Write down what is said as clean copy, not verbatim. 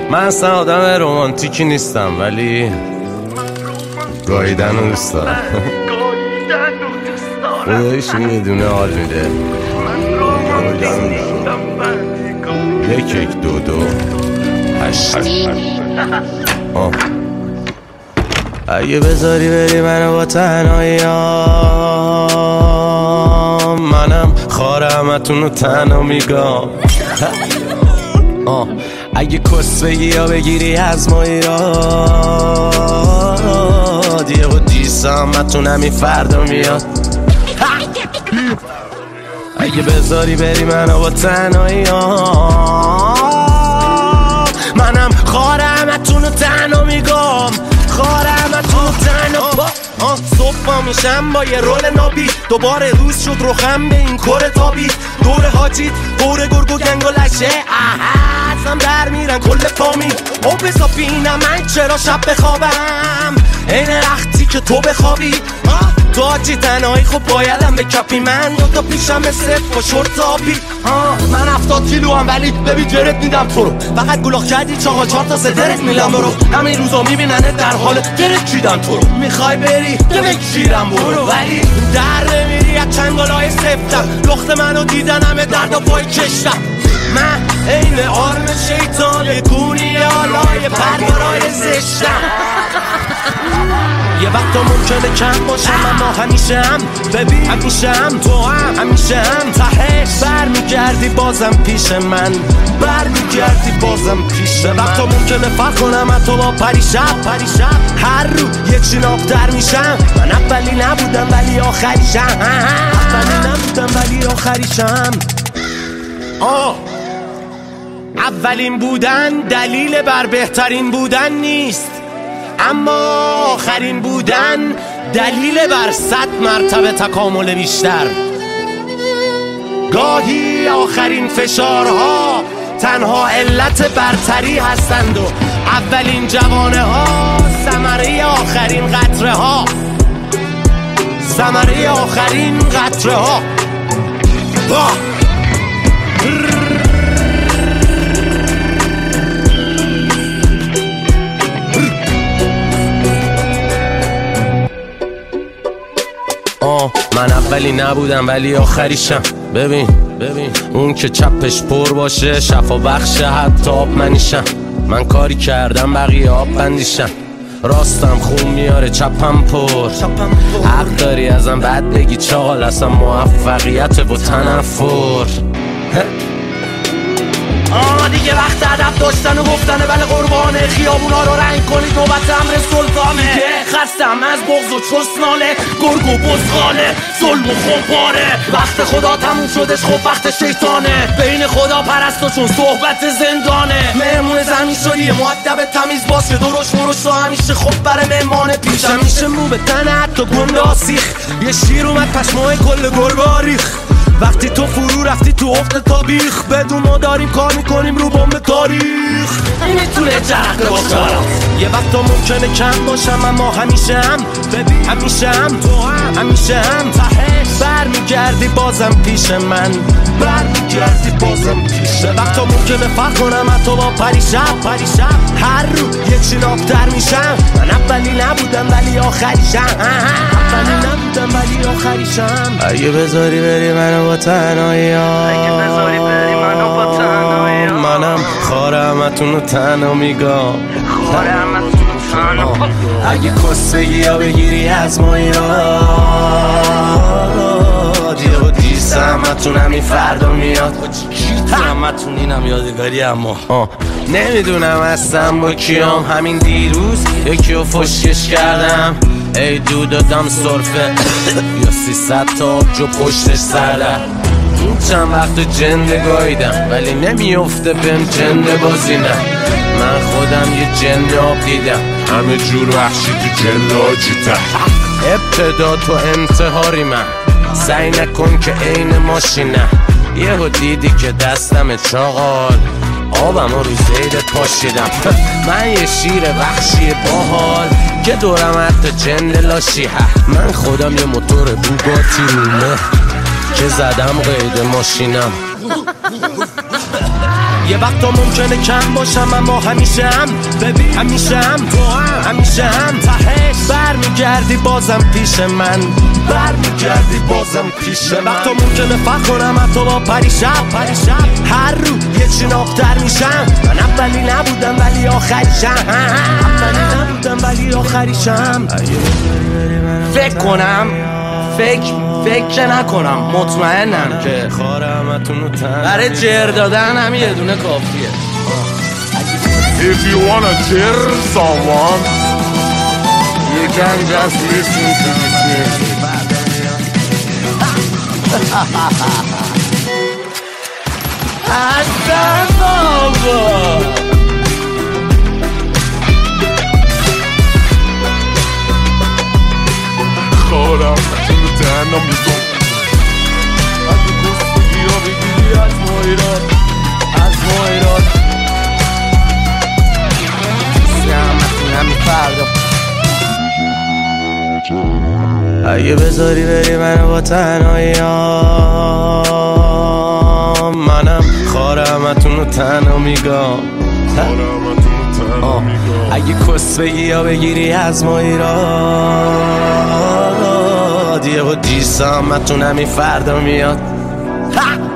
من اصلا آدم رومانتیکی نیستم ولی گاییدن رو دوست دارم. خدایش یه دونه حال میده. یک یک دو دو هشت. اگه بذاری بری منو با تنهاییام، منم خار همتون رو تنها میگم. اگه کس بگی یا بگیری از ما ایراد، یه و دیسه همتون همین فردا میاد. اگه بذاری بری منو با تنهاییام، منم خار همتون رو تنها میگم. خار همتون رو تنها. صبح پا میشم با یه رول نابی، دوباره روز شد روخم به این کره تابی. دور حاجیت دور گرگ و گنگ و لشه، ازم در میرن کل فامی. او بزا بینم من چرا شب بخوابم این رختی که تو بخوابی. تو حاجی تنهایی خب بایدم به کپی. من دوتا پیشم صف با شورت آبی. من 70 کیلو هم ولی ببین جرت میدم تو رو. فقط گلاخ کردی 4 تا سدرت میلم برو. همین روزا میبیننه در حال جرت چیدن تو رو. میخوای بری بکشیرم برو، ولی در نمیری از چنگالای سفتم. لخت منو دیدن همه درد و پای کشتم. من این آرم شیطان کونی آلای پرگرای زشتم. یه وقتا ممکنه کم باشم اما همیشه هم ببین همیشه هم تو هم همیشه هم تهش برمیگردی بازم پیش من. برمیگردی بازم پیش من. وقتا ممکنه فرق کنم حتی با پریشب هر رو یه چیناب در میشم. من اولی نبودم ولی آخریشم. اولین بودن دلیل بر بهترین بودن نیست، اما آخرین بودن دلیل بر 100 مرتبه تکامل بیشتر. گاهی آخرین فشارها تنها علت برتری هستند و اولین جوانه ها ثمره آخرین قطره ها. ثمره آخرین قطره ها. من اولی نبودم ولی آخریشم. ببین اون که چپش پر باشه شفا بخشه حتی آب منیشم. من کاری کردم بقیه آب بندیشم. راستم خون میاره چپم پر. حق داری ازم بد بگی چال، اصلا موفقیت و تنفر. دیگه وقت ادب داشتن و گفتنه بله قربانه. خیابونا رو رنگ کنید نوبت امر سلطانه. خستم از بغض و چسناله، گرگ و بزغاله، ظلم و خمپاره. وقت خدا تموم شدش خب وقت شیطانه. بین خدا پرستو چون صحبت زندانه. مهمون زمین شدی مؤدب تمیز باش که درش مرش رو همیشه خب بره مهمانه پیش. همیشه مو به تنه حتی گنده آسیخ. یه شیر اومد پشمای کل گربه ریخ. وقتی تو فرو رفتی تو افت تابیخ، بدون ما داریم کار میکنیم رو بمب تاریخ. میتونه جرقه باشم. یه وقتا ممکنه کم باشم اما همیشه هم ببین همیشه هم تو هم همیشه هم تهش برمیگردی بازم پیش من. برمیگردی بازم پیش من. وقتا ممکنه فرق کنم حتی با پریشب هر رو یه چیناب در میشم. من اولی نبودم ولی آخریشم. اگه بذاری بری منو با تنهاییام، منم خار همتون رو تنها میگم. اگه کس بگی یا بگیری از ما ایراد، یه و دیسه همتون همین فردا میاد. همتون اینم یادگاری. اما نمیدونم هستم با کیام. همین دیروز یکی رو فشکش کردم. ای دو دادم سرفه یا 300 تا آبجو پشتش سردم. این چند وقت جنده گاییدم ولی نمیفته بهم جنده بازی نه. من خودم یه جنده آب دیدم، همه جور وحشی تو جنده آجیتم. ابتدا تو انتحاری من سعی نکن که عین ماشینم. یهو دیدی که دستم چاقال، آبم رو زیدت پاشیدم. من یه شیر وحشی باحال که دورم حتی جند لاشی. من خودم یه موتور بوگاتی رومه که زدم قید ماشینم. یه وقتا ممکنه کم باشم اما همیشه هم ببین همیشه هم تو هم همیشه هم تهش برمیگردی بازم پیش من برمیگردی بازم پیش من. وقتا ممکنه فکر کنم حتی با پریشب هر رو یه چنابتر میشم. من اولی نبودم ولی آخریشم فکر کنم فکر نکنم مطمئنم که برای جر دادن هم یه دونه کافیه. If you wanna cheer someone you can just listen to this music. اصلا بابا خورم تو تنها میگم اگه گفتگی ها بگیری از ما ایران همین فردا اگه بذاری بری منو با تنهایی منم خارمتون رو تنها میگم. اگه کس بگی یا بگیری از ما ایران یه با دیسامتون همین فردا میاد.